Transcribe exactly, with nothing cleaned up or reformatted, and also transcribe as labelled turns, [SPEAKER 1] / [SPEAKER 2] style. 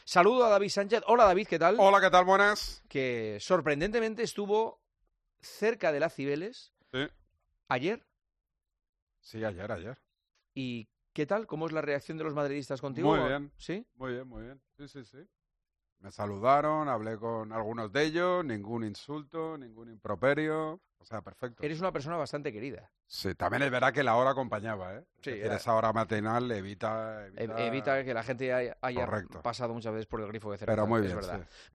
[SPEAKER 1] Saludo a David Sánchez. Hola David, ¿qué tal?
[SPEAKER 2] Hola, ¿qué tal? Buenas.
[SPEAKER 1] Que sorprendentemente estuvo cerca de la Cibeles
[SPEAKER 2] Sí.
[SPEAKER 1] ayer.
[SPEAKER 2] Sí, ayer, ayer.
[SPEAKER 1] ¿Y qué tal? ¿Cómo es la reacción de los madridistas contigo?
[SPEAKER 2] Muy bien.
[SPEAKER 1] ¿Sí?
[SPEAKER 2] Muy bien, muy bien. Sí, sí, sí. Me saludaron, hablé con algunos de ellos, ningún insulto, ningún improperio. O sea, perfecto.
[SPEAKER 1] Eres una persona bastante querida.
[SPEAKER 2] Sí, también es verdad que la hora acompañaba, ¿eh?
[SPEAKER 1] Sí,
[SPEAKER 2] Es decir,
[SPEAKER 1] era-
[SPEAKER 2] esa hora matinal evita... evita...
[SPEAKER 1] Evita que la gente haya, haya
[SPEAKER 2] Correcto.
[SPEAKER 1] pasado muchas veces por el grifo de cerveza.
[SPEAKER 2] Pero muy
[SPEAKER 1] es
[SPEAKER 2] bien,
[SPEAKER 1] verdad.
[SPEAKER 2] sí.